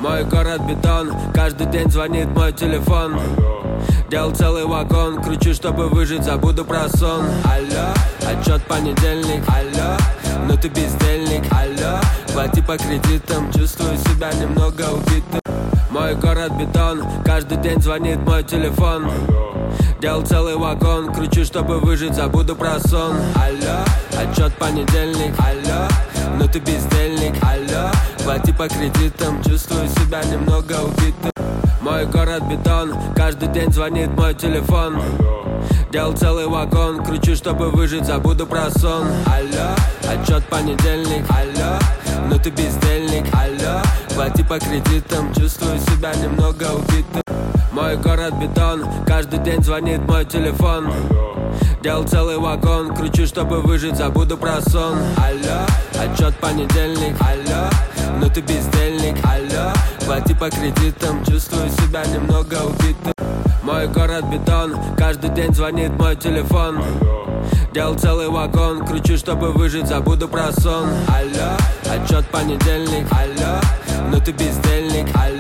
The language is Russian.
Мой город бетон, каждый день звонит мой телефон. Делал целый вагон, кручу, чтобы выжить, забуду про сон. Алло, отчет понедельник, алло, ну ты бездельник, алло. Плати по кредитам, чувствую себя немного убитым. Мой город бетон, каждый день звонит мой телефон. Делал целый вагон, кручу, чтобы выжить, забуду про сон. Алло, отчет понедельник, алло, ну ты бездельник, алло. Плати по кредитам, чувствую себя немного убитым. Мой город бетон, каждый день звонит мой телефон. Делал целый вагон, кручу, чтобы выжить, забуду про сон. Алло, отчет понедельник, алло, ну ты бездельник, алло. Плати по кредитам, чувствую себя немного убитым. Мой город бетон, каждый день звонит мой телефон. Делал целый вагон, кручу, чтобы выжить, забуду про сон. Алло, отчет понедельник, алло, ну ты бездельник, алло. Плати по кредитам, чувствую себя немного убитым. Мой город бетон, каждый день звонит мой телефон. Делал целый вагон, кручу, чтобы выжить, забуду про сон. Алло, отчет понедельник, алло, ну ты бездельник, алло.